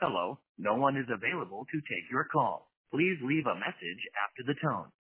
Hello, no one is available to take your call. Please leave a message after the tone.